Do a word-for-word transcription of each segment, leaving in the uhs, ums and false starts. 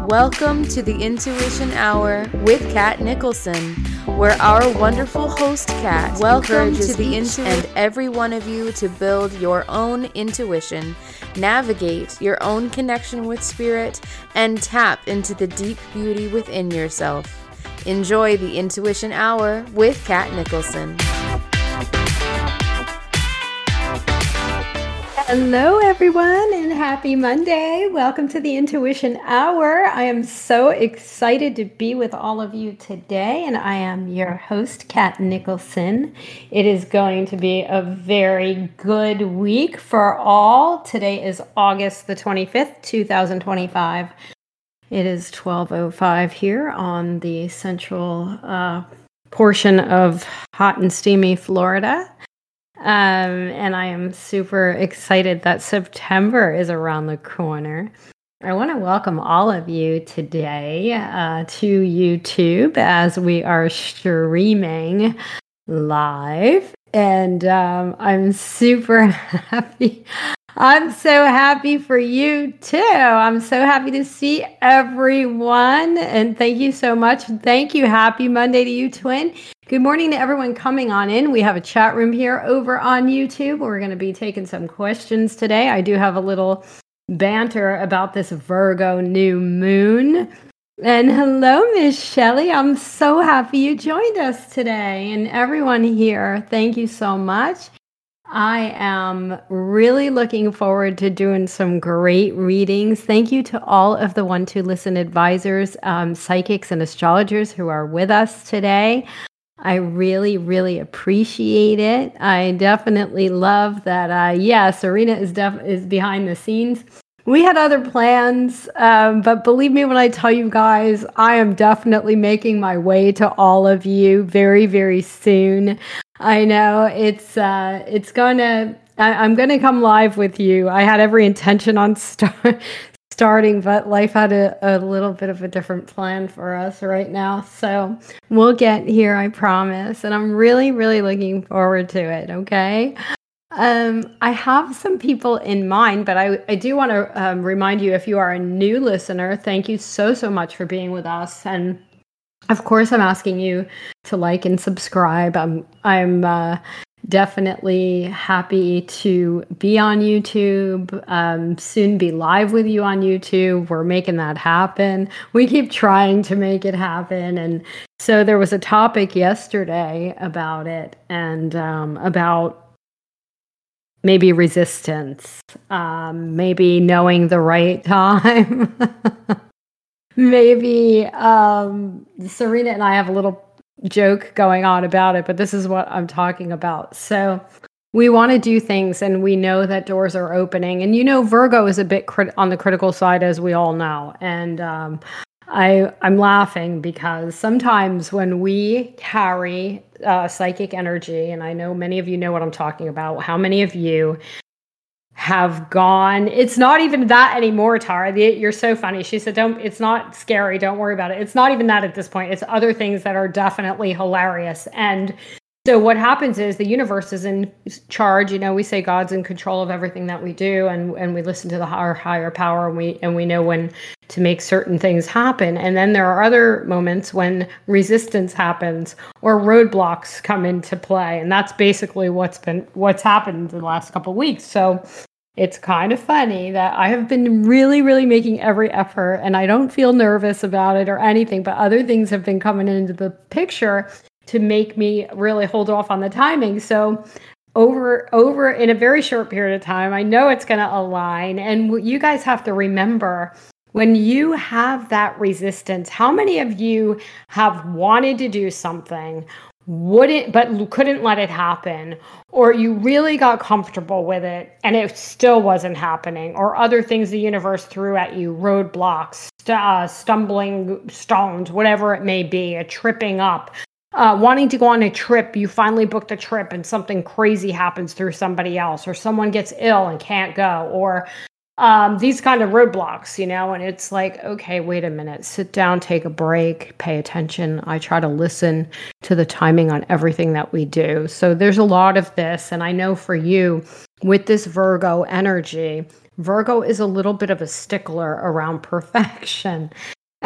Welcome to the Intuition Hour with Kat Nicholson, where our wonderful host Kat welcomes to the intu- and every one of you to build your own intuition, navigate your own connection with spirit, and tap into the deep beauty within yourself. Enjoy the Intuition Hour with Kat Nicholson. Hello, everyone, and happy Monday. Welcome to the Intuition Hour. I am so excited to be with all of you today, and I am your host, Kat Nicholson. It is going to be a very good week for all. Today is August the twenty-fifth, two thousand twenty-five. It is twelve oh five here on the central uh, portion of hot and steamy Florida. Um, and I am super excited that September is around the corner. I want to welcome all of you today uh, to YouTube as we are streaming live. And um, I'm super happy. I'm so happy for you too. I'm so happy to see everyone. And thank you so much. Thank you. Happy Monday to you, Twin. Good morning to everyone coming on in. We have a chat room here over on YouTube. We're going to be taking some questions today. I do have a little banter about this Virgo new moon. And hello, Miss Shelley. I'm so happy you joined us today. And everyone here, thank you so much. I am really looking forward to doing some great readings. Thank you to all of the One to Listen advisors, um, psychics, and astrologers who are with us today. I really, really appreciate it. I definitely love that. Uh, yeah, Serena is def- is behind the scenes. We had other plans, um, but believe me when I tell you guys, I am definitely making my way to all of you very, very soon. I know it's uh, it's gonna. I, I'm gonna come live with you. I had every intention on start. starting, but life had a, a little bit of a different plan for us right now. So we'll get here, I promise. And I'm really, really looking forward to it, okay? Um, I have some people in mind, but I, I do want to um, remind you, if you are a new listener, thank you so, so much for being with us. And of course, I'm asking you to like and subscribe. I'm, I'm, uh, definitely happy to be on YouTube, um, soon be live with you on YouTube. We're making that happen. We keep trying to make it happen. And so there was a topic yesterday about it and um, about maybe resistance, um, maybe knowing the right time. Maybe um, Serena and I have a little joke going on about it, but this is what I'm talking about. So we want to do things and we know that doors are opening, and you know Virgo is a bit crit- on the critical side, as we all know. And um, I, I'm laughing because sometimes when we carry uh, psychic energy, and I know many of you know what I'm talking about, how many of you have gone, it's not even that anymore, Tara. You're so funny. She said, don't, it's not scary. Don't worry about it. It's not even that at this point. It's other things that are definitely hilarious. And so what happens is the universe is in charge. You know, we say God's in control of everything that we do, and, and we listen to the our higher power, and we, and we know when to make certain things happen. And then there are other moments when resistance happens or roadblocks come into play. And that's basically what's been, what's happened in the last couple of weeks. So it's kind of funny that I have been really, really making every effort, and I don't feel nervous about it or anything, but other things have been coming into the picture to make me really hold off on the timing. So over, over in a very short period of time, I know it's going to align. And you guys have to remember, when you have that resistance, how many of you have wanted to do something, wouldn't, but couldn't let it happen, or you really got comfortable with it and it still wasn't happening, or other things the universe threw at you, roadblocks, st- uh, stumbling stones, whatever it may be, a tripping up, uh, wanting to go on a trip, you finally booked a trip and something crazy happens through somebody else, or someone gets ill and can't go, or Um, these kind of roadblocks, you know, and it's like, okay, wait a minute, sit down, take a break, pay attention. I try to listen to the timing on everything that we do. So there's a lot of this. And I know for you, with this Virgo energy, Virgo is a little bit of a stickler around perfection.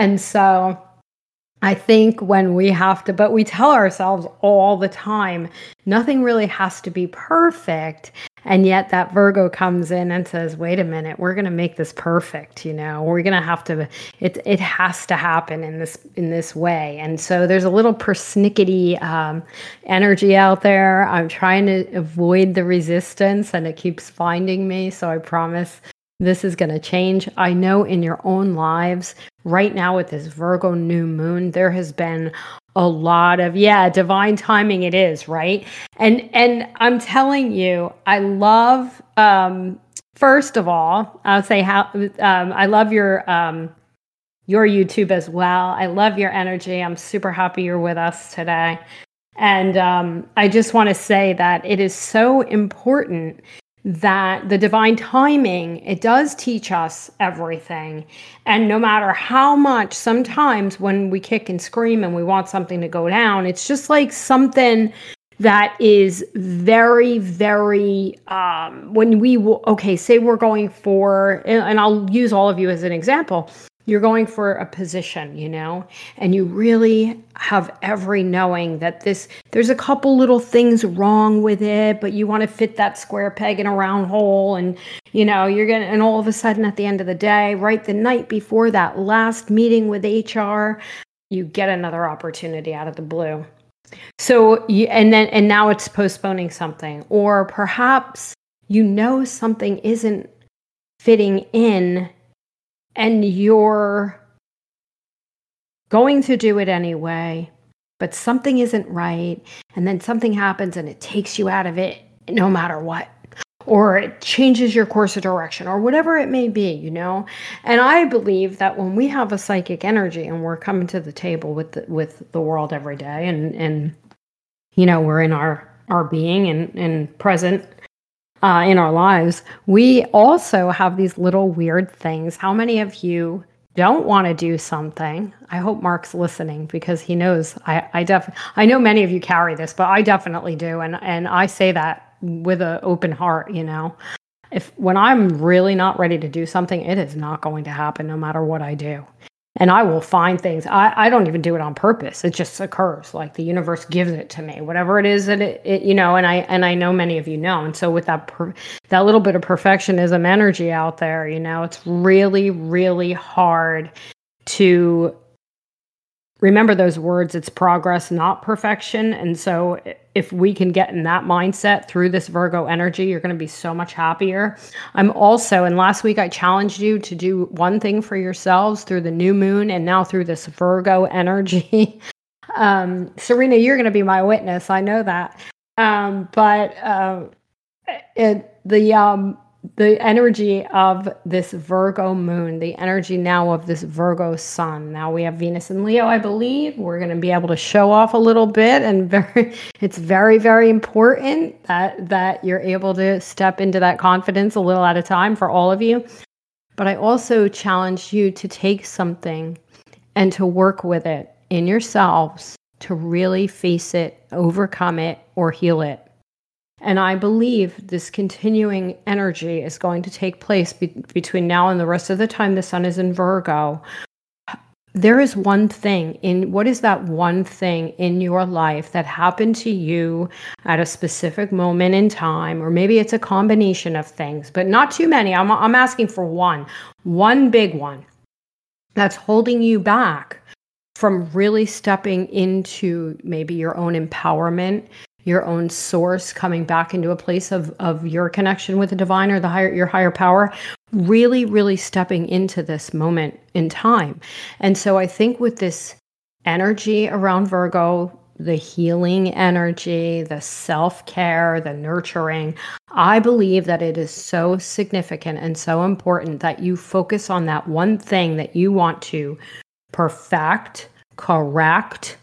And so I think when we have to, but we tell ourselves all the time, nothing really has to be perfect. And yet that Virgo comes in and says, wait a minute, we're going to make this perfect. You know, we're going to have to, it, it has to happen in this, in this way. And so there's a little persnickety um, energy out there. I'm trying to avoid the resistance and it keeps finding me. So I promise this is going to change. I know in your own lives right now with this Virgo new moon, there has been a lot of, yeah, divine timing it is, right? And and I'm telling you, I love, um, first of all, I'll say how, um, I love your, um, your YouTube as well. I love your energy. I'm super happy you're with us today. And um, I just want to say that it is so important that the divine timing, it does teach us everything. And no matter how much, sometimes when we kick and scream and we want something to go down, it's just like something that is very, very, um, when we, w- okay, say we're going for, and, and I'll use all of you as an example. You're going for a position, you know, and you really have every knowing that this, there's a couple little things wrong with it, but you want to fit that square peg in a round hole. And, you know, you're going to, and all of a sudden at the end of the day, right, the night before that last meeting with H R, you get another opportunity out of the blue. So, you, and then, and now it's postponing something, or perhaps, you know, something isn't fitting in and you're going to do it anyway, but something isn't right. And then something happens and it takes you out of it no matter what. Or it changes your course of direction or whatever it may be, you know? And I believe that when we have a psychic energy and we're coming to the table with the, with the world every day and, and, you know, we're in our, our being and, and present Uh, in our lives, we also have these little weird things. How many of you don't want to do something? I hope Mark's listening because he knows I, I def I know many of you carry this, but I definitely do. And, and I say that with an open heart, you know, if when I'm really not ready to do something, it is not going to happen no matter what I do. And I will find things. I, I don't even do it on purpose. It just occurs. Like the universe gives it to me, whatever it is that it, it you know, and I, and I know many of you know. And so with that, per, that little bit of perfectionism energy out there, you know, it's really, really hard to remember those words. It's progress, not perfection. And so if we can get in that mindset through this Virgo energy, you're going to be so much happier. I'm also, and last week I challenged you to do one thing for yourselves through the new moon and now through this Virgo energy. um, Serena, you're going to be my witness. I know that. Um, but uh, it, the, um, the energy of this Virgo moon, the energy now of this Virgo sun. Now we have Venus and Leo, I believe. We're going to be able to show off a little bit, and very, it's very, very important that that you're able to step into that confidence a little at a time for all of you. But I also challenge you to take something and to work with it in yourselves to really face it, overcome it, or heal it. And I believe this continuing energy is going to take place be- between now and the rest of the time the sun is in Virgo. There is one thing in, what is that one thing in your life that happened to you at a specific moment in time, or maybe it's a combination of things, but not too many. I'm, I'm asking for one, one big one that's holding you back from really stepping into maybe your own empowerment, your own source, coming back into a place of, of your connection with the divine or the higher, your higher power, really, really stepping into this moment in time. And so I think with this energy around Virgo, the healing energy, the self-care, the nurturing, I believe that it is so significant and so important that you focus on that one thing that you want to perfect, correct,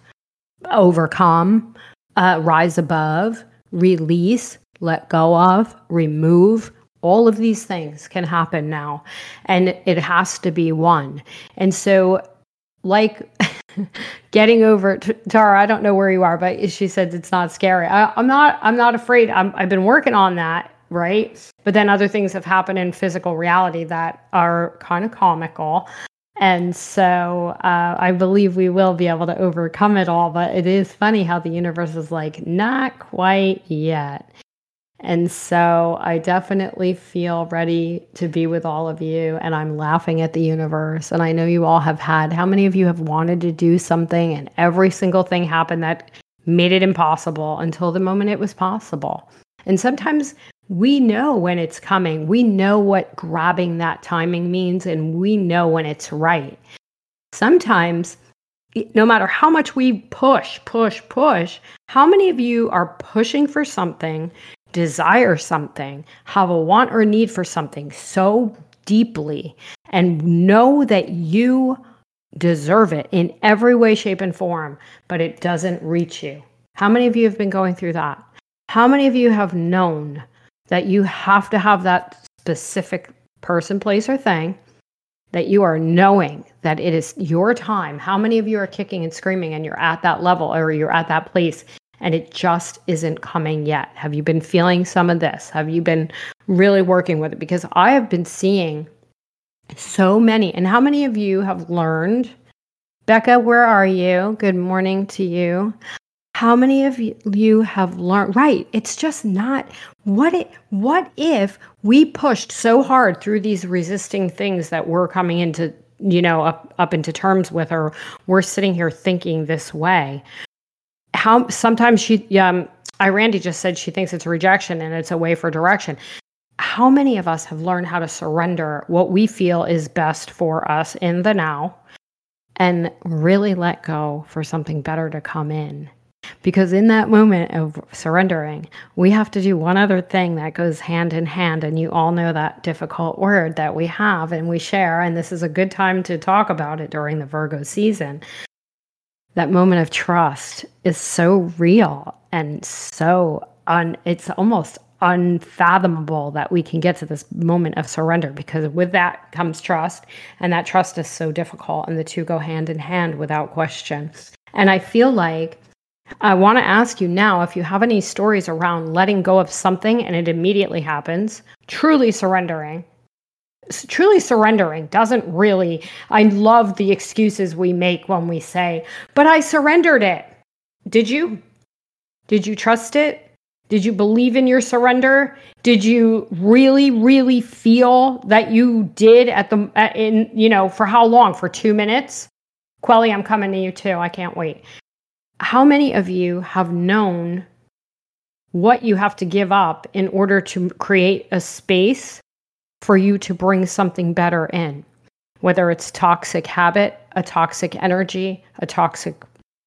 overcome, Uh, rise above, release, let go of, remove. All of these things can happen now. And it has to be one. And so, like getting over, Tara, I don't know where you are, but she said it's not scary. I, I'm not, I'm not afraid. I'm, I've been working on that, right? But then other things have happened in physical reality that are kind of comical. And so uh, I believe we will be able to overcome it all. But it is funny how the universe is like, not quite yet. And so I definitely feel ready to be with all of you. And I'm laughing at the universe. And I know you all have had, how many of you have wanted to do something and every single thing happened that made it impossible until the moment it was possible? And sometimes we know when it's coming. We know what grabbing that timing means, and we know when it's right. Sometimes, no matter how much we push, push, push, how many of you are pushing for something, desire something, have a want or need for something so deeply, and know that you deserve it in every way, shape, and form, but it doesn't reach you? How many of you have been going through that? How many of you have known that you have to have that specific person, place, or thing, that you are knowing that it is your time? How many of you are kicking and screaming and you're at that level or you're at that place and it just isn't coming yet? Have you been feeling some of this? Have you been really working with it? Because I have been seeing so many. And how many of you have learned? Becca, where are you? Good morning to you. How many of you have learned, right, it's just not, what it, what if we pushed so hard through these resisting things that we're coming into, you know, up, up into terms with, or we're sitting here thinking this way? How sometimes she, um, I, Randy just said she thinks it's a rejection and it's a way for direction. How many of us have learned how to surrender what we feel is best for us in the now and really let go for something better to come in? Because in that moment of surrendering, we have to do one other thing that goes hand in hand. And you all know that difficult word that we have and we share. And this is a good time to talk about it during the Virgo season. That moment of trust is so real and so un, it's almost unfathomable that we can get to this moment of surrender, because with that comes trust. And that trust is so difficult. And the two go hand in hand without question. And I feel like I want to ask you now if you have any stories around letting go of something and it immediately happens, truly surrendering. Truly surrendering doesn't really, I love the excuses we make when we say, but I surrendered it. Did you? Did you trust it? Did you believe in your surrender? Did you really, really feel that you did at the, in, you know, for how long? For two minutes? Quelly, I'm coming to you too. I can't wait. How many of you have known what you have to give up in order to create a space for you to bring something better in? Whether it's toxic habit, a toxic energy, a toxic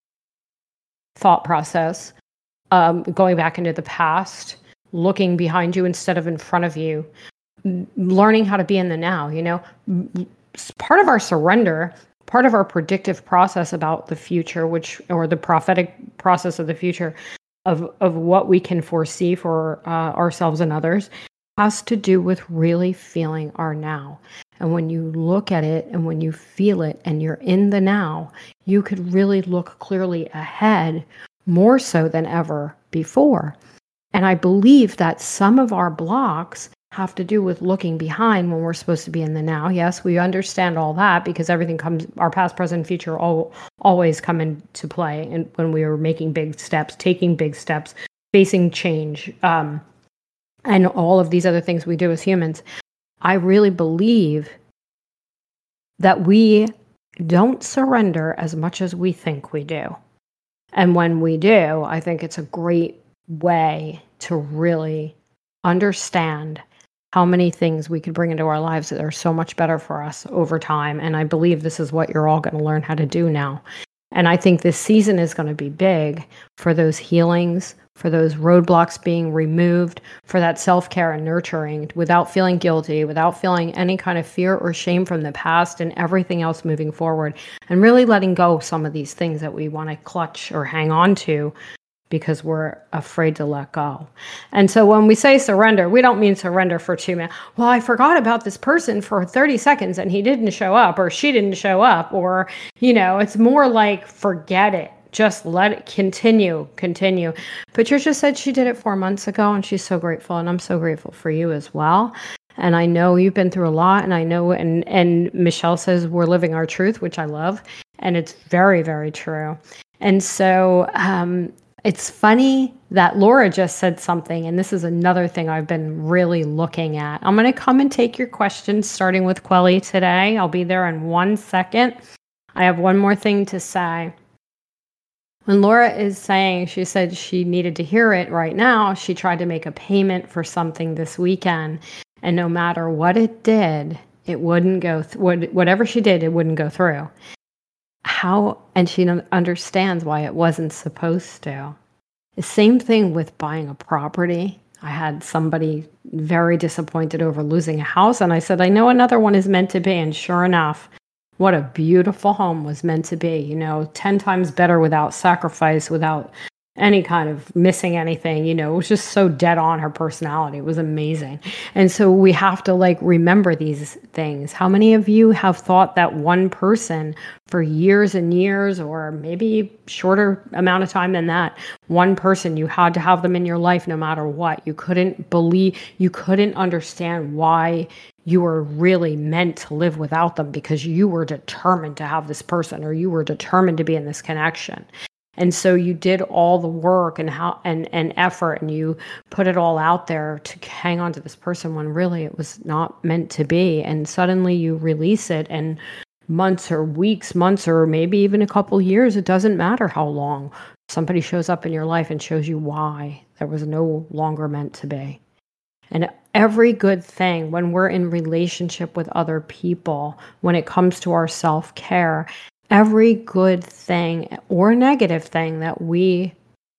thought process, um, going back into the past, looking behind you instead of in front of you, learning how to be in the now. You know, part of our surrender, part of our predictive process about the future, which, or the prophetic process of the future, of of what we can foresee for uh, ourselves and others, has to do with really feeling our now. And when you look at it and when you feel it and you're in the now, you could really look clearly ahead, more so than ever before. And I believe that some of our blocks have to do with looking behind when we're supposed to be in the now. Yes, we understand all that because everything comes, our past, present, future all always come into play. And when we are making big steps, taking big steps, facing change, um, and all of these other things we do as humans, I really believe that we don't surrender as much as we think we do. And when we do, I think it's a great way to really understand how many things we could bring into our lives that are so much better for us over time. And I believe this is what you're all going to learn how to do now. And I think this season is going to be big for those healings, for those roadblocks being removed, for that self-care and nurturing without feeling guilty, without feeling any kind of fear or shame from the past and everything else moving forward, and really letting go of some of these things that we want to clutch or hang on to because we're afraid to let go. And so when we say surrender, we don't mean surrender for two minutes. Well, I forgot about this person for thirty seconds and he didn't show up or she didn't show up, or, you know, it's more like forget it. Just let it continue, continue. Patricia said she did it four months ago and she's so grateful, and I'm so grateful for you as well. And I know you've been through a lot, and I know, and, and Michelle says we're living our truth, which I love. And it's very, very true. And so um, it's funny that Laura just said something, and this is another thing I've been really looking at. I'm going to come and take your questions, starting with Quelly today. I'll be there in one second. I have one more thing to say. When Laura is saying, she said she needed to hear it right now, she tried to make a payment for something this weekend, and no matter what it did, it wouldn't go, th- whatever she did, it wouldn't go through. How, and she understands why it wasn't supposed to. The same thing with buying a property. I had somebody very disappointed over losing a house, and I said, I know another one is meant to be, and sure enough, what a beautiful home was meant to be, you know, ten times better without sacrifice, without any kind of missing anything, you know, it was just so dead on her personality. It was amazing. And so we have to like remember these things. How many of you have thought that one person for years and years, or maybe shorter amount of time than that, one person, you had to have them in your life no matter what? You couldn't believe, you couldn't understand why you were really meant to live without them, because you were determined to have this person, or you were determined to be in this connection. And so you did all the work and how and, and effort, and you put it all out there to hang on to this person when really it was not meant to be. And suddenly you release it, and months or weeks, months or maybe even a couple years, it doesn't matter how long, somebody shows up in your life and shows you why there was no longer meant to be. And every good thing when we're in relationship with other people, when it comes to our self-care, every good thing or negative thing that we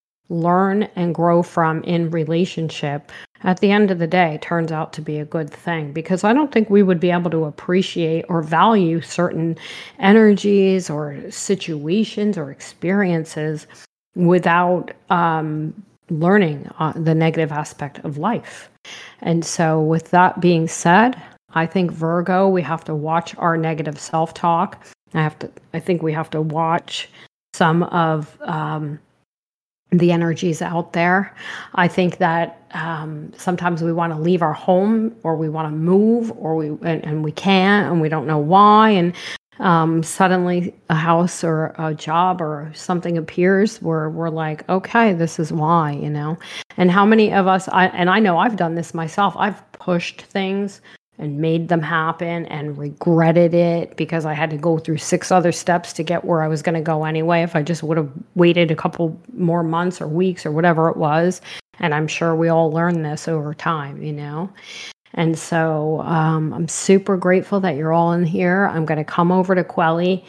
learn and grow from in relationship, at the end of the day, turns out to be a good thing. Because I don't think we would be able to appreciate or value certain energies or situations or experiences without um, learning uh, the negative aspect of life. And so with that being said, I think Virgo, we have to watch our negative self-talk. I have to. I think we have to watch some of um, the energies out there. I think that um, sometimes we want to leave our home, or we want to move, or we and, and we can't, and we don't know why. And um, suddenly, a house or a job or something appears where we're like, okay, this is why, you know. And how many of us? I and I know I've done this myself. I've pushed things and made them happen and regretted it because I had to go through six other steps to get where I was going to go anyway. If I just would have waited a couple more months or weeks or whatever it was. And I'm sure we all learn this over time, you know. And so um, I'm super grateful that you're all in here. I'm going to come over to Quelly.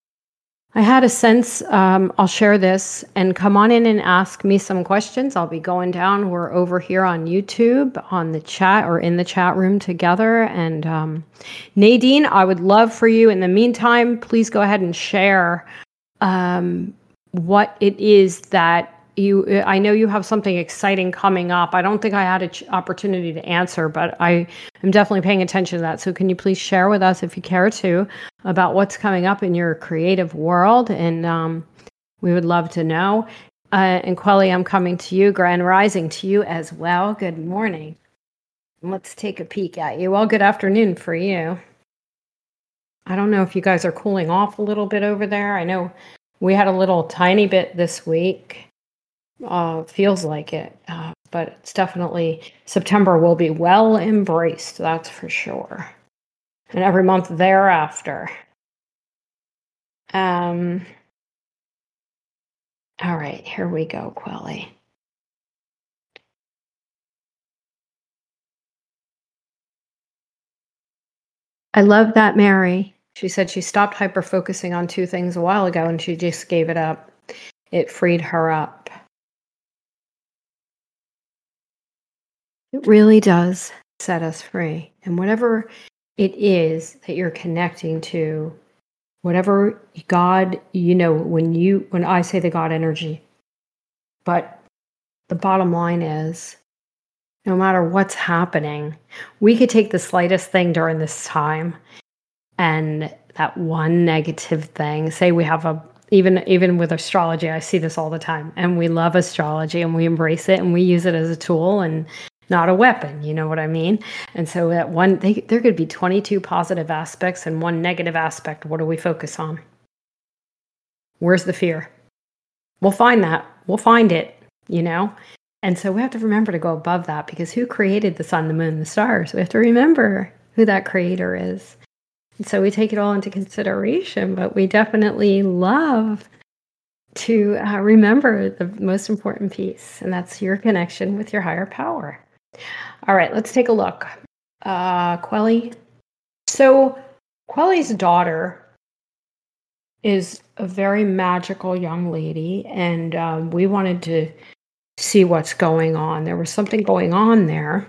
I had a sense, um, I'll share this, and come on in and ask me some questions. I'll be going down. We're over here on YouTube on the chat, or in the chat room together. And um, Nadine, I would love for you, in the meantime, please go ahead and share um, what it is that you, I know you have something exciting coming up. I don't think I had an ch- opportunity to answer, but I am definitely paying attention to that. So can you please share with us, if you care to, about what's coming up in your creative world? And um, we would love to know. Uh, and Quelly, I'm coming to you. Grand Rising to you as well. Good morning. Let's take a peek at you. Well, good afternoon for you. I don't know if you guys are cooling off a little bit over there. I know we had a little tiny bit this week. Uh, feels like it, uh, but it's definitely, September will be well embraced, that's for sure. And every month thereafter. Um, all right, here we go, Quelly. I love that, Mary. She said she stopped hyper-focusing on two things a while ago, and she just gave it up. It freed her up. It really does set us free. And whatever it is that you're connecting to, whatever God, you know, when you, when I say the God energy, but the bottom line is, no matter what's happening, we could take the slightest thing during this time, and that one negative thing, say we have a, even even with astrology, I see this all the time, and we love astrology and we embrace it and we use it as a tool, and not a weapon. You know what I mean? And so that one, they, there could be twenty-two positive aspects and one negative aspect. What do we focus on? Where's the fear? We'll find that. We'll find it, you know? And so we have to remember to go above that, because who created the sun, the moon, the stars? We have to remember who that creator is. And so we take it all into consideration, but we definitely love to uh, remember the most important piece, and that's your connection with your higher power. All right, let's take a look. Uh, Quelly. So Quelly's daughter is a very magical young lady, and um, we wanted to see what's going on. There was something going on there,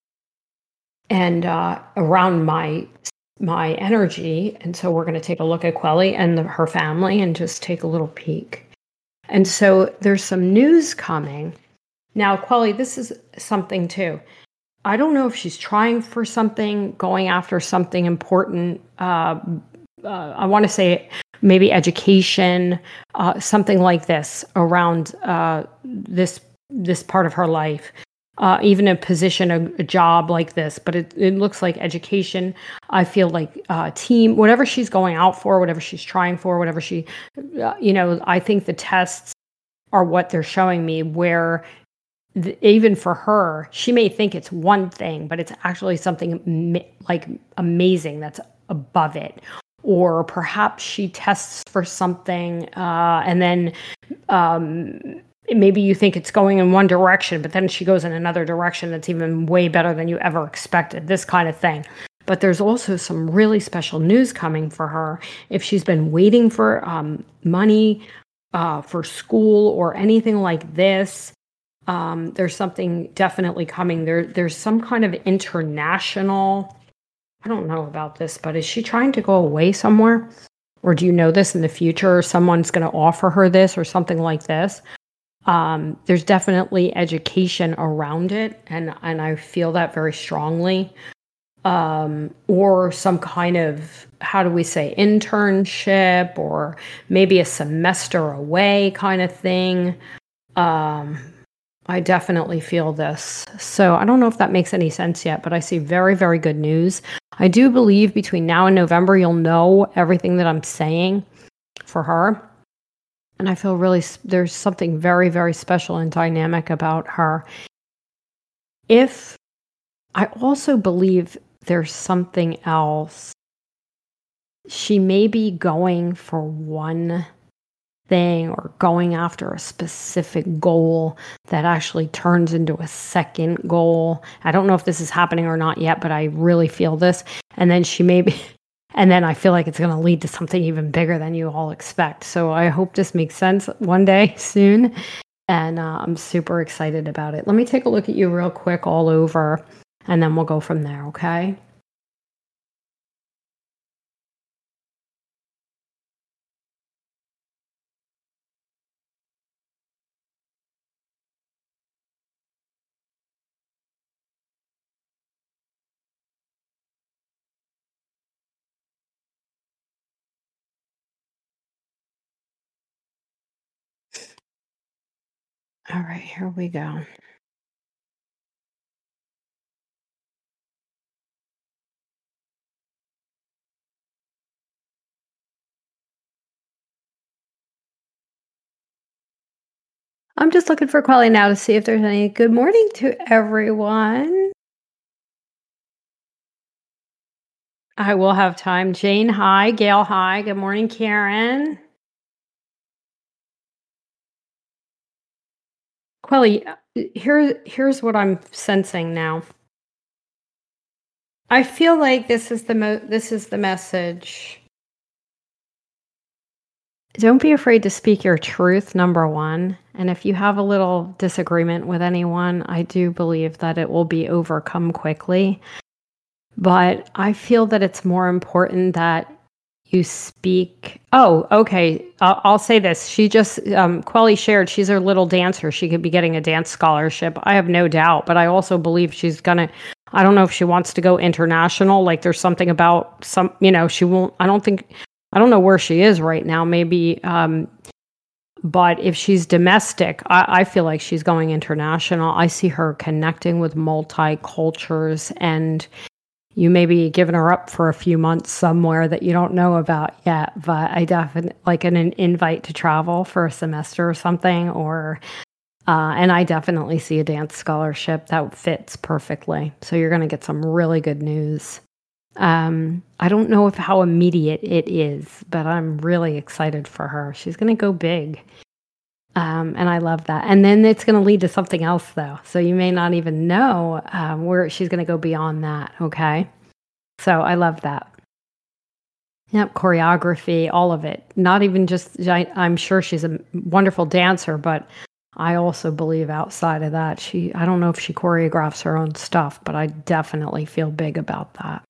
and uh, around my my energy, and so we're going to take a look at Quelly and the, her family and just take a little peek. And so there's some news coming. Now, Quelly, this is something too. I don't know if she's trying for something, going after something important. Uh, uh, I want to say maybe education, uh, something like this around uh, this this part of her life. Uh, even a position, a, a job like this, but it, it looks like education. I feel like uh, team, whatever she's going out for, whatever she's trying for, whatever she, uh, you know, I think the tests are what they're showing me, where the, even for her, she may think it's one thing, but it's actually something ma- like amazing that's above it. Or perhaps she tests for something uh, and then um, maybe you think it's going in one direction, but then she goes in another direction that's even way better than you ever expected, this kind of thing. But there's also some really special news coming for her. If she's been waiting for um, money uh, for school or anything like this, um, there's something definitely coming. There, There's some kind of international, I don't know about this, but is she trying to go away somewhere? Or do you know this in the future? Or someone's going to offer her this or something like this? Um, there's definitely education around it, and, and I feel that very strongly. Um, or some kind of, how do we say, internship, or maybe a semester away kind of thing. Um, I definitely feel this. So I don't know if that makes any sense yet, but I see very, very good news. I do believe between now and November, you'll know everything that I'm saying for her. And I feel really, there's something very, very special and dynamic about her. If, I also believe there's something else. She may be going for one thing or going after a specific goal that actually turns into a second goal. I don't know if this is happening or not yet, but I really feel this. And then she may be... And then I feel like it's going to lead to something even bigger than you all expect. So I hope this makes sense one day soon. And uh, I'm super excited about it. Let me take a look at you real quick all over, and then we'll go from there, okay? All right, here we go. I'm just looking for Quelly now to see if there's any. Good morning to everyone. I will have time. Jane, hi. Gail, hi. Good morning, Karen. Quelly, here, here's what I'm sensing now. I feel like this is the mo- this is the message. Don't be afraid to speak your truth, number one. And if you have a little disagreement with anyone, I do believe that it will be overcome quickly. But I feel that it's more important that you speak. Oh, okay. I'll, I'll say this. She just, um, Quelly shared, she's a little dancer. She could be getting a dance scholarship. I have no doubt. But I also believe she's going to, I don't know if she wants to go international. Like there's something about some, you know, she won't, I don't think, I don't know where she is right now. Maybe um, But if she's domestic, I, I feel like she's going international. I see her connecting with multi-cultures, and you may be giving her up for a few months somewhere that you don't know about yet. But I definitely like an, an invite to travel for a semester or something, or uh, and I definitely see a dance scholarship that fits perfectly. So you're going to get some really good news. Um, I don't know if how immediate it is, but I'm really excited for her. She's going to go big. Um, and I love that. And then it's going to lead to something else, though. So you may not even know um, where she's going to go beyond that. Okay. So I love that. Yep. Choreography, all of it. Not even just, I, I'm sure she's a wonderful dancer, but I also believe outside of that, she, I don't know if she choreographs her own stuff, but I definitely feel big about that.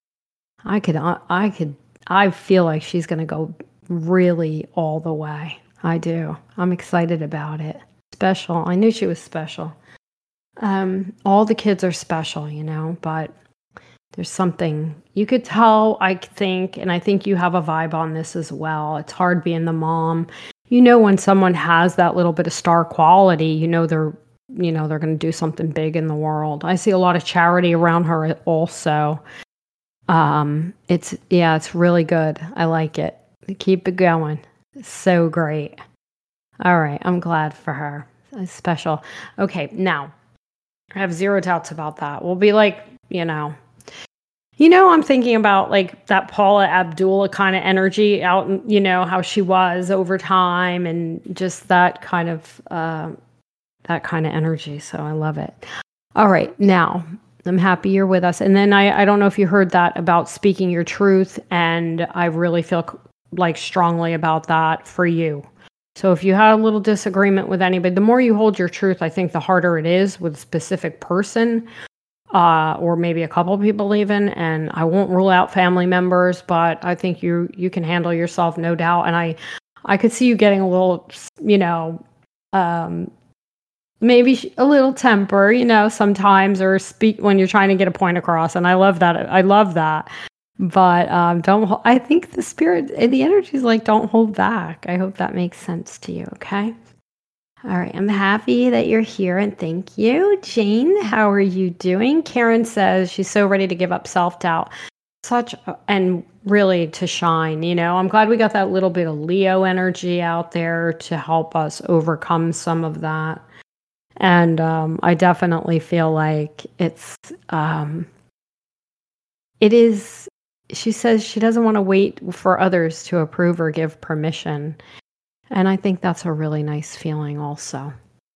I could, I could, I feel like she's going to go really all the way. I do. I'm excited about it. Special. I knew she was special. Um, all the kids are special, you know, but there's something you could tell, I think, and I think you have a vibe on this as well. It's hard being the mom. You know, when someone has that little bit of star quality, you know, they're, you know, they're going to do something big in the world. I see a lot of charity around her also. Um, it's, yeah, it's really good. I like it. Keep it going. It's so great. All right. I'm glad for her. It's special. Okay. Now I have zero doubts about that. We'll be like, you know, you know, I'm thinking about like that Paula Abdul kind of energy out, you know, how she was over time and just that kind of, uh, that kind of energy. So I love it. All right. Now, I'm happy you're with us. And then I, I don't know if you heard that about speaking your truth. And I really feel like strongly about that for you. So if you had a little disagreement with anybody, the more you hold your truth, I think the harder it is with a specific person, uh, or maybe a couple people even. And I won't rule out family members, but I think you you can handle yourself, no doubt. And I, I could see you getting a little, you know, um, maybe a little temper, you know, sometimes, or speak when you're trying to get a point across. And I love that. I love that. But um, don't, I think the spirit, the energy is like, don't hold back. I hope that makes sense to you. Okay. All right. I'm happy that you're here and thank you. Jane, how are you doing? Karen says she's so ready to give up self-doubt. Such, a, and really to shine, you know, I'm glad we got that little bit of Leo energy out there to help us overcome some of that. And um, I definitely feel like it's, um, it is, she says she doesn't want to wait for others to approve or give permission. And I think that's a really nice feeling also.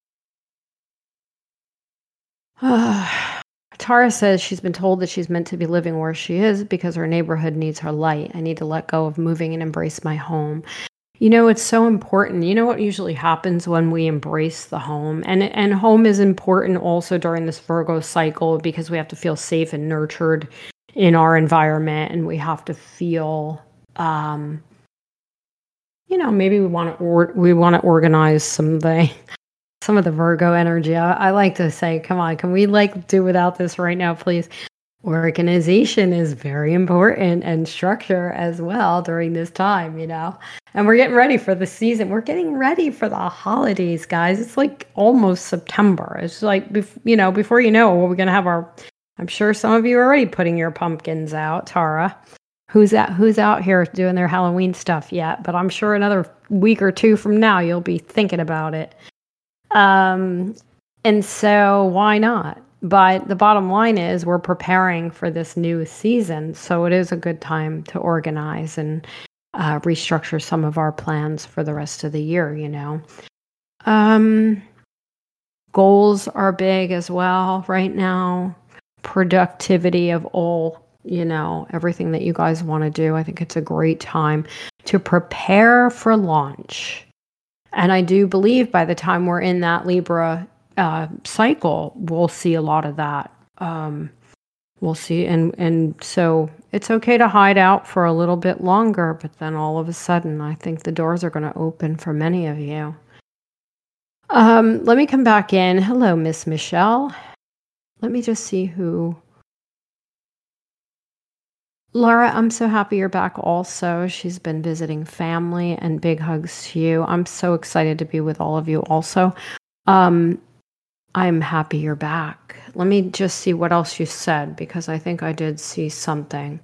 Tara says she's been told that she's meant to be living where she is because her neighborhood needs her light. I need to let go of moving and embrace my home. You know, it's so important. You know what usually happens when we embrace the home? And and home is important also during this Virgo cycle because we have to feel safe and nurtured in our environment. And we have to feel, um, you know, maybe we want to or, we want to organize some of the, some of the Virgo energy. I, I like to say, come on, can we like do without this right now, please? Organization is very important and structure as well during this time, you know. And we're getting ready for the season. We're getting ready for the holidays, guys. It's like almost September. It's like, you know, before you know, we're going to have our, I'm sure some of you are already putting your pumpkins out, Tara. Who's out, who's out here doing their Halloween stuff yet? But I'm sure another week or two from now, you'll be thinking about it. Um, and so why not? But the bottom line is we're preparing for this new season. So it is a good time to organize and uh, restructure some of our plans for the rest of the year, you know. Um, goals are big as well right now. Productivity of all, you know, everything that you guys want to do. I think it's a great time to prepare for launch. And I do believe by the time we're in that Libra Uh, cycle, we'll see a lot of that. Um, we'll see, and and so it's okay to hide out for a little bit longer, but then all of a sudden, I think the doors are going to open for many of you. Um, let me come back in. Hello, Miss Michelle. Let me just see who. Laura, I'm so happy you're back also. She's been visiting family, and big hugs to you. I'm so excited to be with all of you also. Um, I'm happy you're back. Let me just see what else you said, because I think I did see something.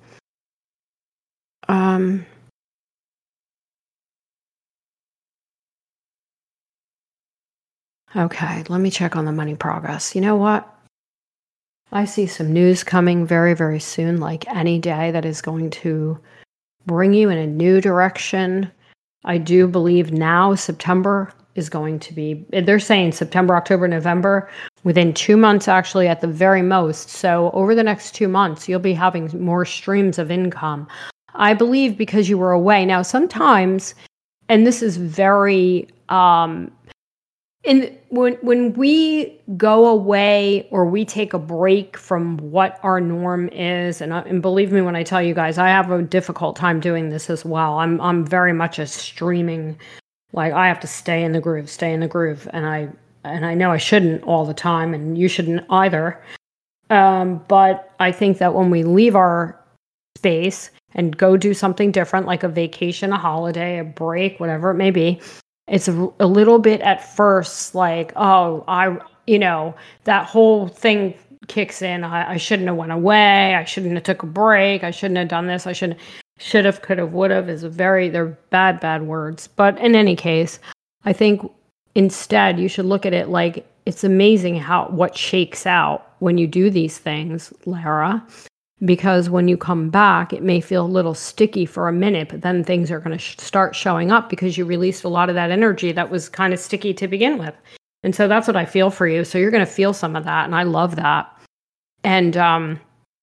Um, okay, let me check on the money progress. You know what? I see some news coming very, very soon, like any day, that is going to bring you in a new direction. I do believe now September is going to be, they're saying September, October, November, within two months, actually, at the very most. So over the next two months, you'll be having more streams of income. I believe because you were away. Now, sometimes, and this is very, um, in when when we go away or we take a break from what our norm is, and, I, and believe me when I tell you guys, I have a difficult time doing this as well. I'm I'm very much a streaming, like I have to stay in the groove, stay in the groove, and I and I know I shouldn't all the time, and you shouldn't either. Um, but I think that when we leave our space and go do something different, like a vacation, a holiday, a break, whatever it may be, it's a, a little bit at first like, oh, I, you know, that whole thing kicks in. I, I shouldn't have went away. I shouldn't have took a break. I shouldn't have done this. I shouldn't, should have, could have, would have is a very, they're bad, bad words. But in any case, I think instead you should look at it like it's amazing how, what shakes out when you do these things, Lara. Because when you come back, it may feel a little sticky for a minute, but then things are going to sh- start showing up because you released a lot of that energy that was kind of sticky to begin with. And so that's what I feel for you. So you're going to feel some of that. And I love that. And um,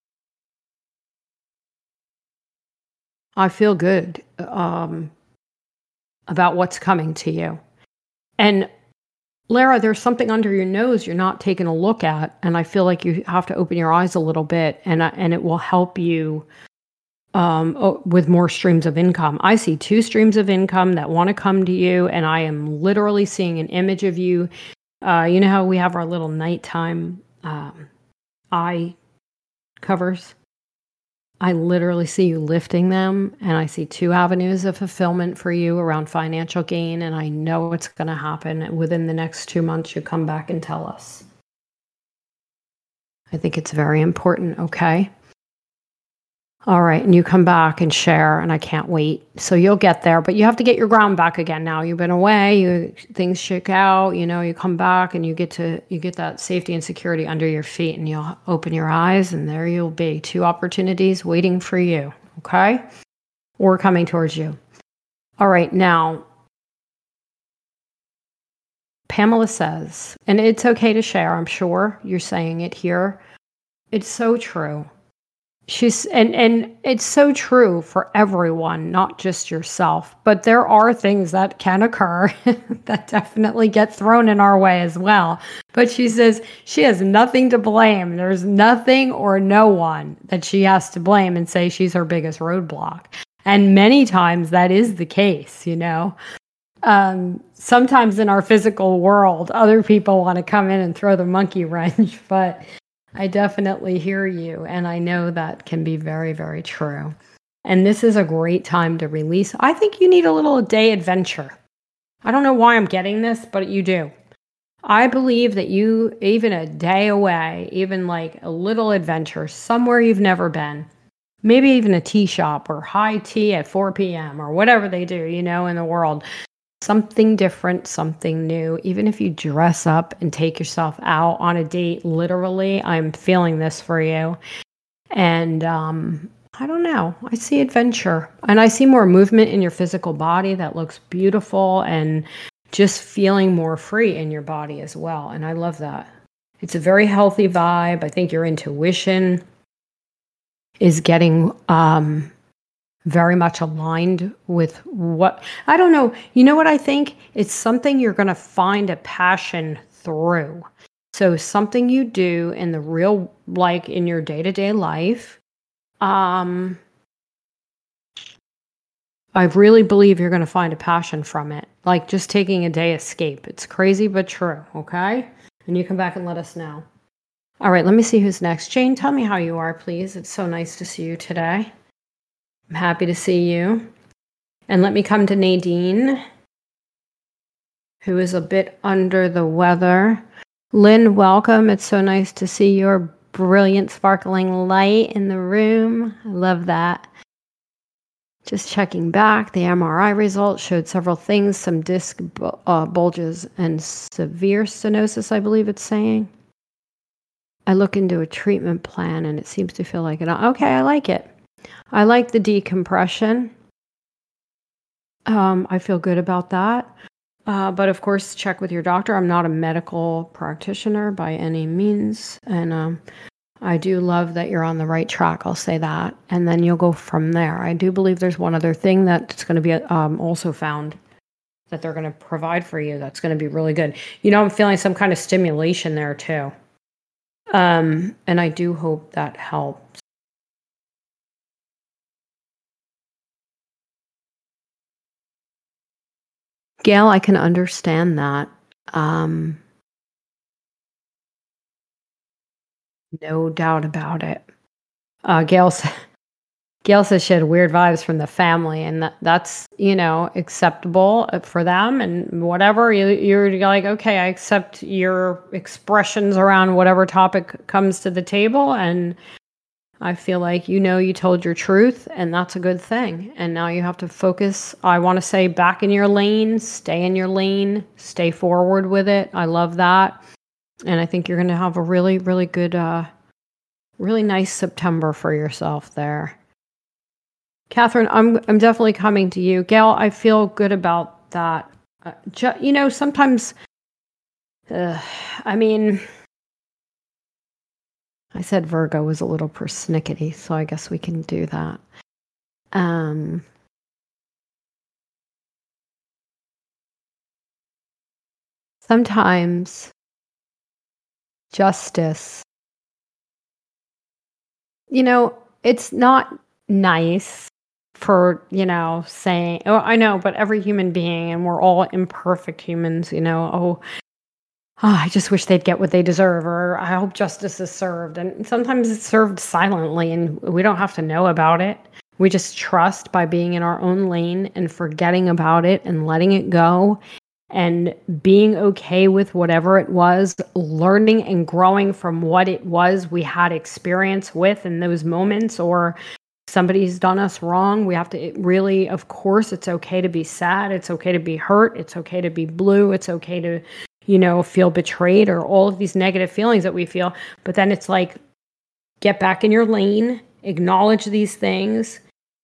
I feel good um, about what's coming to you. And Lara, there's something under your nose you're not taking a look at, and I feel like you have to open your eyes a little bit, and and it will help you um, with more streams of income. I see two streams of income that want to come to you, and I am literally seeing an image of you. Uh, you know how we have our little nighttime um, eye covers? I literally see you lifting them, and I see two avenues of fulfillment for you around financial gain, and I know it's going to happen within the next two months. You come back and tell us. I think it's very important, okay? All right, and you come back and share, and I can't wait. So you'll get there, but you have to get your ground back again now. You've been away, you things shake out, you know, you come back and you get to you get that safety and security under your feet, and you'll open your eyes, and there you'll be. Two opportunities waiting for you, okay? Or coming towards you. All right, now Pamela says, and it's okay to share, I'm sure you're saying it here. It's so true. She's and and it's so true for everyone, not just yourself. But there are things that can occur that definitely get thrown in our way as well. But she says she has nothing to blame. There's nothing or no one that she has to blame and say she's her biggest roadblock. And many times that is the case, you know. Um, sometimes in our physical world, other people want to come in and throw the monkey wrench, but I definitely hear you, and I know that can be very, very true. And this is a great time to release. I think you need a little day adventure. I don't know why I'm getting this, but you do. I believe that you, even a day away, even like a little adventure, somewhere you've never been, maybe even a tea shop or high tea at four p.m. or whatever they do, you know, in the world. Something different, something new. Even if you dress up and take yourself out on a date, literally, I'm feeling this for you. And um, I don't know. I see adventure. And I see more movement in your physical body that looks beautiful, and just feeling more free in your body as well. And I love that. It's a very healthy vibe. I think your intuition is getting um, very much aligned with what, I don't know. You know what I think? It's something you're going to find a passion through. So something you do in the real, like in your day-to-day life. Um, I really believe you're going to find a passion from it. Like just taking a day escape. It's crazy, but true. Okay. And you come back and let us know. All right. Let me see who's next. Jane, tell me how you are, please. It's so nice to see you today. I'm happy to see you. And let me come to Nadine, who is a bit under the weather. Lynn, welcome. It's so nice to see your brilliant, sparkling light in the room. I love that. Just checking back, the M R I results showed several things, some disc uh, bulges and severe stenosis, I believe it's saying. I look into a treatment plan and it seems to feel like it. Okay, I like it. I like the decompression. Um, I feel good about that. Uh, but of course, check with your doctor. I'm not a medical practitioner by any means. And um, I do love that you're on the right track. I'll say that. And then you'll go from there. I do believe there's one other thing that's going to be um, also found that they're going to provide for you. That's going to be really good. You know, I'm feeling some kind of stimulation there too. Um, and I do hope that helps. Gail, I can understand that. Um, no doubt about it. Uh, Gail, Gail says she had weird vibes from the family, and that, that's, you know, acceptable for them and whatever. You, you're like, okay, I accept your expressions around whatever topic comes to the table, and I feel like, you know, you told your truth, and that's a good thing. And now you have to focus, I want to say, back in your lane, stay in your lane, stay forward with it. I love that. And I think you're going to have a really, really good, uh, really nice September for yourself there. Catherine, I'm I'm definitely coming to you. Gail, I feel good about that. Uh, ju- you know, sometimes, uh, I mean, I said Virgo was a little persnickety, so I guess we can do that. Um, sometimes justice, you know, it's not nice for, you know, saying, oh, I know, but every human being, and we're all imperfect humans, you know, oh, oh, I just wish they'd get what they deserve, or I hope justice is served. And sometimes it's served silently, and we don't have to know about it. We just trust by being in our own lane and forgetting about it and letting it go and being okay with whatever it was, learning and growing from what it was we had experience with in those moments, or somebody's done us wrong. We have to it really, of course, it's okay to be sad. It's okay to be hurt. It's okay to be blue. It's okay to, you know, feel betrayed, or all of these negative feelings that we feel. But then it's like, get back in your lane, acknowledge these things.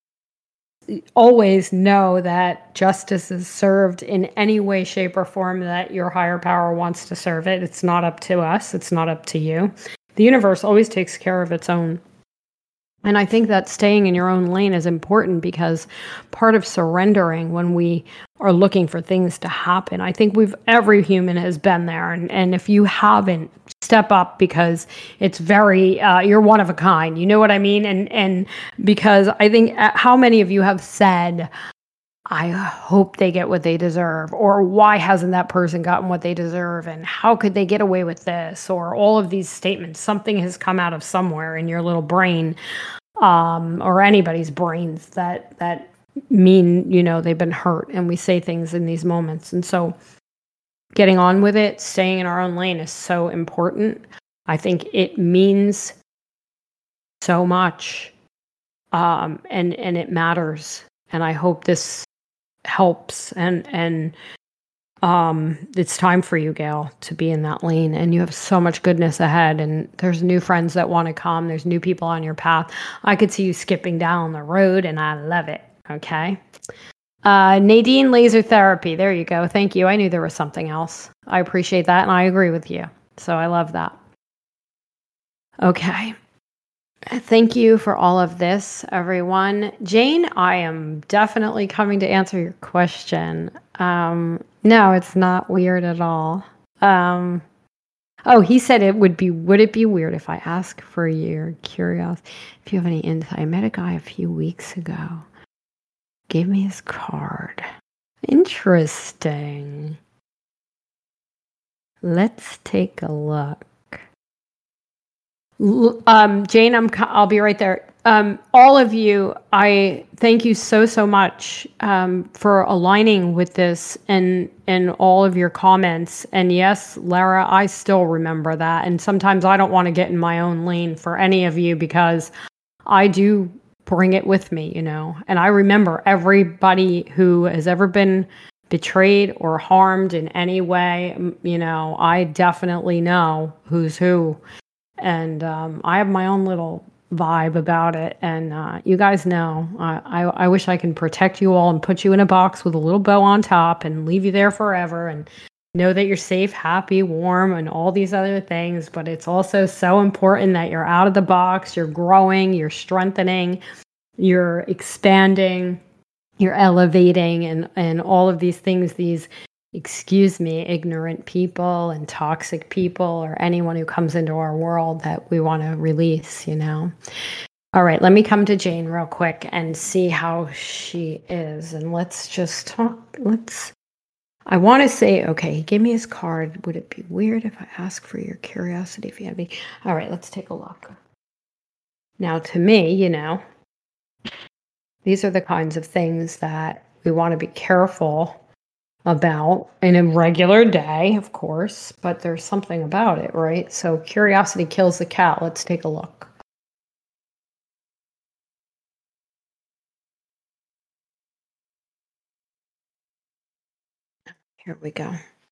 Always know that justice is served in any way, shape, or form that your higher power wants to serve it. It's not up to us. It's not up to you. The universe always takes care of its own. And I think that staying in your own lane is important, because part of surrendering when we are looking for things to happen, I think we've, every human has been there. And, and if you haven't, step up, because it's very, uh, you're one of a kind. You know what I mean? And, and because I think how many of you have said, I hope they get what they deserve, or why hasn't that person gotten what they deserve, and how could they get away with this, or all of these statements. Something has come out of somewhere in your little brain, um, or anybody's brains that that mean, you know, they've been hurt, and we say things in these moments. And so getting on with it, staying in our own lane is so important. I think it means so much, um, and and it matters. And I hope this helps, and and um it's time for you, Gail, to be in that lane, and you have so much goodness ahead, and there's new friends that want to come, there's new people on your path. I could see you skipping down the road, and I love it. Okay. uh Nadine, laser therapy, there you go. Thank you. I knew there was something else. I appreciate that, and I agree with you, so I love that. Okay. Thank you for all of this, everyone. Jane, I am definitely coming to answer your question. Um, no, it's not weird at all. Um, oh, he said it would be, would it be weird if I ask for your curiosity? If you have any insight. I met a guy a few weeks ago. Gave me his card. Interesting. Let's take a look. Um, Jane, I'm. I'll be right there. Um, all of you, I thank you so, so much um, for aligning with this and and all of your comments. And yes, Lara, I still remember that. And sometimes I don't want to get in my own lane for any of you because I do bring it with me, you know. And I remember everybody who has ever been betrayed or harmed in any way. You know, I definitely know who's who. And um, I have my own little vibe about it, and uh, you guys know I, I I wish I can protect you all and put you in a box with a little bow on top and leave you there forever and know that you're safe, happy, warm, and all these other things. But it's also so important that you're out of the box, you're growing, you're strengthening, you're expanding, you're elevating, and and all of these things, these excuse me, ignorant people and toxic people or anyone who comes into our world that we want to release, you know. All right, let me come to Jane real quick and see how she is. And let's just talk. Let's, I want to say, okay, give me his card. Would it be weird if I ask for your curiosity if you had me? All right, let's take a look. Now, to me, you know, these are the kinds of things that we want to be careful about in a regular day, of course, but there's something about it, right? So curiosity kills the cat. Let's take a look. Here we go.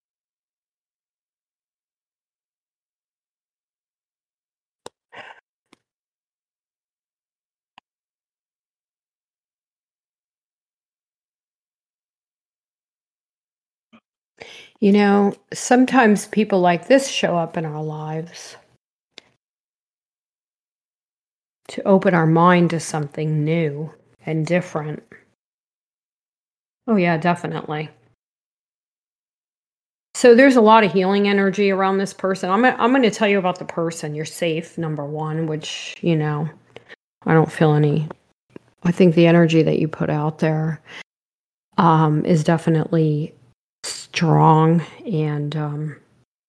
You know, sometimes people like this show up in our lives to open our mind to something new and different. Oh, yeah, definitely. So there's a lot of healing energy around this person. I'm, I'm going to tell you about the person. You're safe, number one, which, you know, I don't feel any. I think the energy that you put out there um, is definitely strong, and um,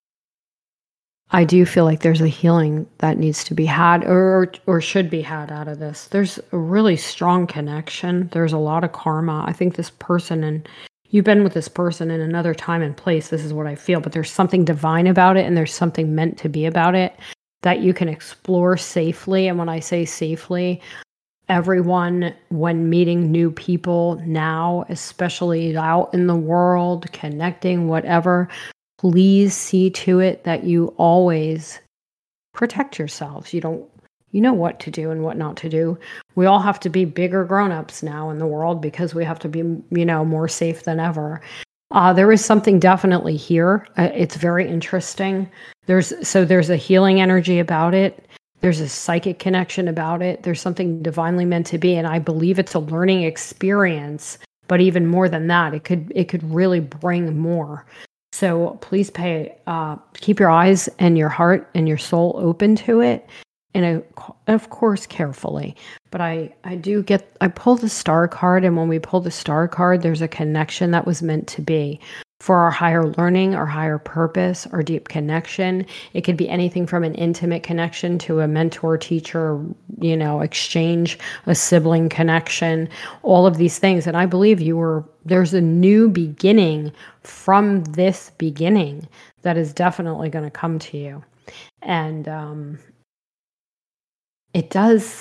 I do feel like there's a healing that needs to be had or or should be had out of this. There's a really strong connection. There's a lot of karma. I think this person, and you've been with this person in another time and place. This is what I feel, but there's something divine about it, and there's something meant to be about it that you can explore safely. And when I say safely, everyone, when meeting new people now, especially out in the world, connecting, whatever, please see to it that you always protect yourselves. You don't, you know what to do and what not to do. We all have to be bigger grown-ups now in the world because we have to be, you know, more safe than ever. Uh, there is something definitely here. Uh, it's very interesting. There's, so there's a healing energy about it. There's a psychic connection about it. There's something divinely meant to be. And I believe it's a learning experience, but even more than that, it could, it could really bring more. So please pay, uh, keep your eyes and your heart and your soul open to it. And of course, carefully. But I, I do get, I pull the star card. And when we pull the star card, there's a connection that was meant to be for our higher learning, our higher purpose, our deep connection. It could be anything from an intimate connection to a mentor, teacher, you know, exchange, a sibling connection, all of these things. And I believe you were, there's a new beginning from this beginning that is definitely going to come to you. And um, it does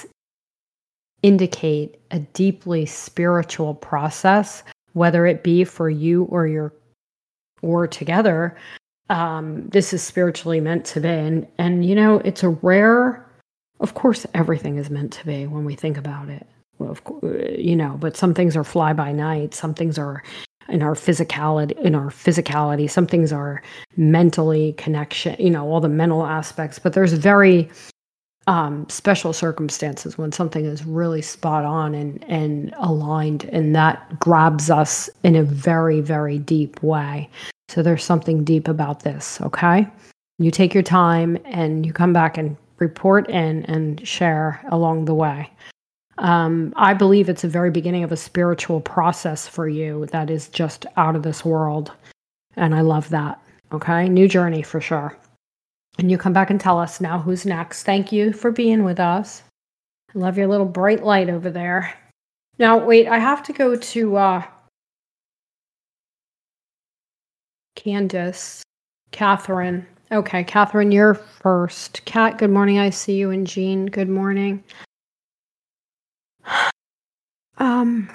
indicate a deeply spiritual process, whether it be for you or your or together. Um, this is spiritually meant to be. And, and, you know, it's a rare, of course, everything is meant to be when we think about it, well, of course, you know, but some things are fly by night. Some things are in our physicality, in our physicality, some things are mentally connection, you know, all the mental aspects, but there's very um, special circumstances when something is really spot on and, and aligned, and that grabs us in a very, very deep way. So there's something deep about this, okay? You take your time and you come back and report in and share along the way. Um, I believe it's a very beginning of a spiritual process for you that is just out of this world. And I love that, okay? New journey for sure. And you come back and tell us now who's next. Thank you for being with us. Love your little bright light over there. Now, wait, I have to go to uh, Candace, Catherine. Okay, Catherine, you're first. Kat, good morning. I see you. And Jean, good morning. Um,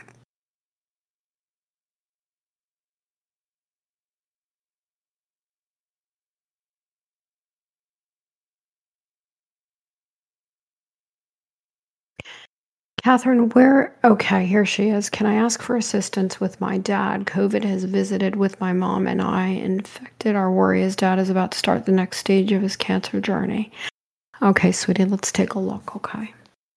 Catherine, where? Okay, here she is. Can I ask for assistance with my dad? COVID has visited with my mom and I. Infected. Our worry is dad is about to start the next stage of his cancer journey. Okay, sweetie, let's take a look, okay?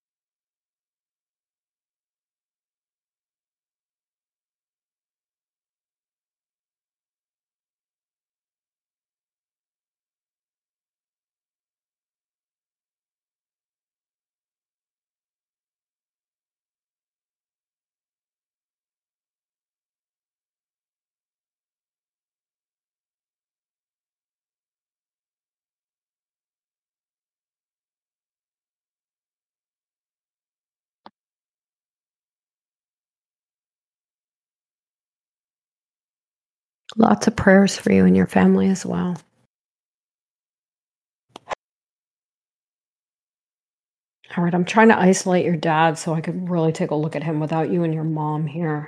Lots of prayers for you and your family as well. All right, I'm trying to isolate your dad so I could really take a look at him without you and your mom here.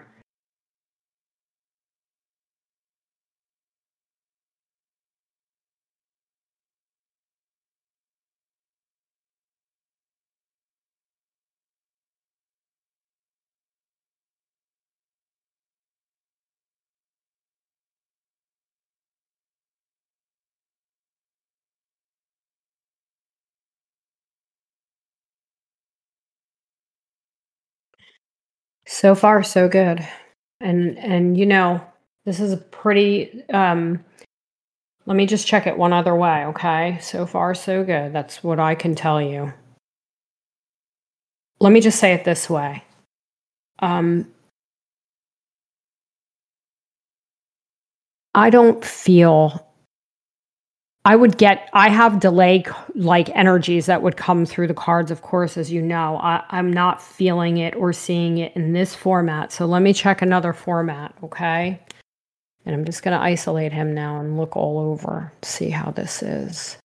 So far, so good. And and you know, this is a pretty um let me just check it one other way, okay? So far, so good. That's what I can tell you. Let me just say it this way. Um I don't feel I would get, I have delay like energies that would come through the cards, of course, as you know. I, I'm not feeling it or seeing it in this format. So let me check another format, okay? And I'm just going to isolate him now and look all over to see how this is.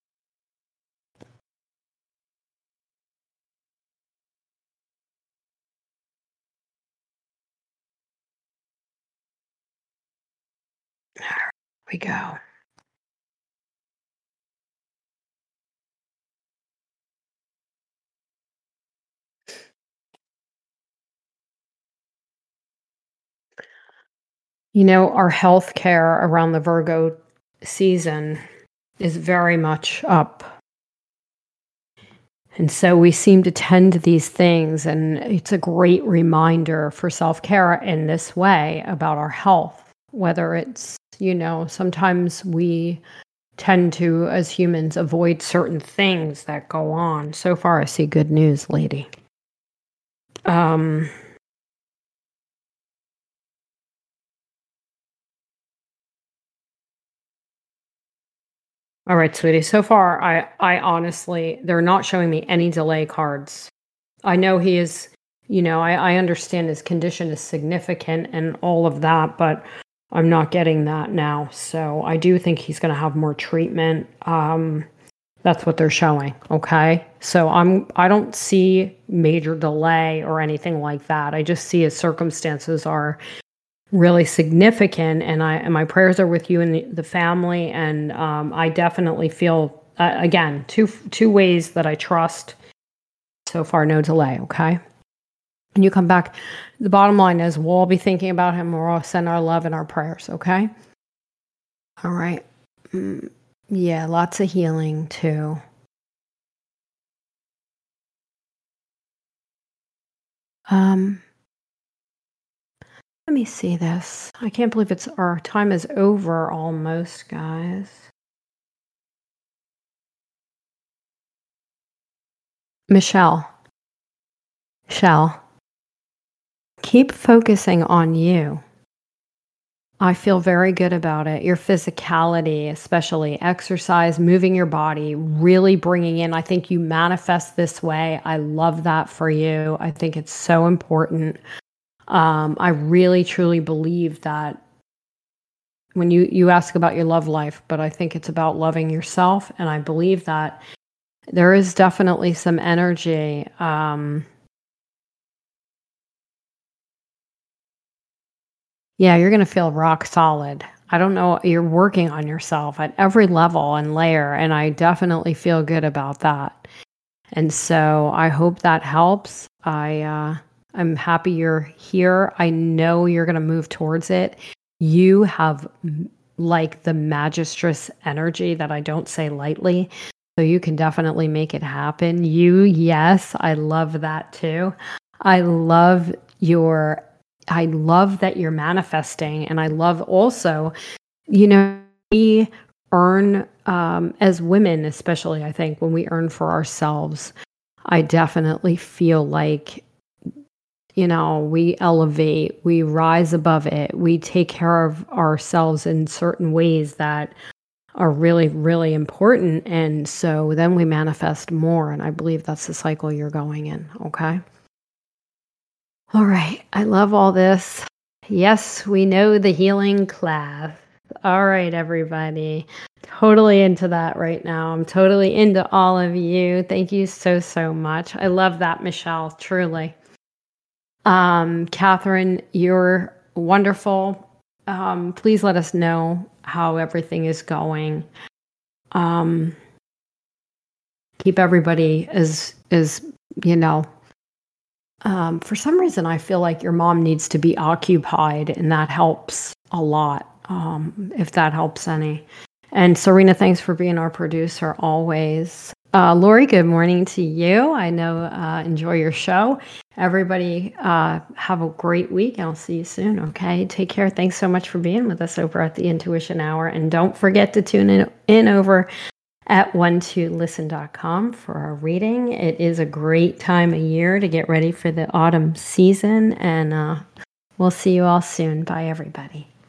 There we go. You know, our health care around the Virgo season is very much up. And so we seem to tend to these things, and it's a great reminder for self-care in this way about our health, whether it's, you know, sometimes we tend to, as humans, avoid certain things that go on. So far, I see good news, lady. Um... All right, sweetie. So far, I, I honestly, they're not showing me any delay cards. I know he is, you know, I, I understand his condition is significant and all of that, but I'm not getting that now. So I do think he's going to have more treatment. Um, that's what they're showing. Okay. So I'm, I don't see major delay or anything like that. I just see his circumstances are really significant, and I and my prayers are with you and the, the family. And um, I definitely feel uh, again two two ways that I trust. So far, no delay. Okay, and you come back. The bottom line is we'll all be thinking about him. We'll all send our love and our prayers. Okay. All right. Mm, yeah, lots of healing too. Um. Let me see this. I can't believe it's our time is over almost, guys. Michelle. Michelle. Keep focusing on you. I feel very good about it. Your physicality, especially exercise, moving your body, really bringing in. I think you manifest this way. I love that for you. I think it's so important. Um, I really, truly believe that when you, you ask about your love life, but I think it's about loving yourself. And I believe that there is definitely some energy. Um, Yeah, you're going to feel rock solid. I don't know. You're working on yourself at every level and layer, and I definitely feel good about that. And so I hope that helps. I, uh, I'm happy you're here. I know you're going to move towards it. You have m- like the magistress energy that I don't say lightly. So you can definitely make it happen. You, yes, I love that too. I love your I love that you're manifesting. And I love also, you know, we earn um, as women, especially, I think, when we earn for ourselves, I definitely feel like, you know, we elevate, we rise above it, we take care of ourselves in certain ways that are really, really important. And so then we manifest more. And I believe that's the cycle you're going in. Okay. All right. I love all this. Yes, we know the healing class. All right, everybody. Totally into that right now. I'm totally into all of you. Thank you so, so much. I love that, Michelle, truly. Um, Catherine, you're wonderful. Um, please let us know how everything is going. Um, keep everybody as, as, you know, Um, for some reason, I feel like your mom needs to be occupied, and that helps a lot, um, if that helps any. And Serena, thanks for being our producer always. Uh, Lori, good morning to you. I know, uh, enjoy your show. Everybody, uh, have a great week. I'll see you soon. Okay. Take care. Thanks so much for being with us over at the Intuition Hour. And don't forget to tune in, in over at one two listen dot com for our reading. It is a great time of year to get ready for the autumn season, and uh, we'll see you all soon. Bye, everybody.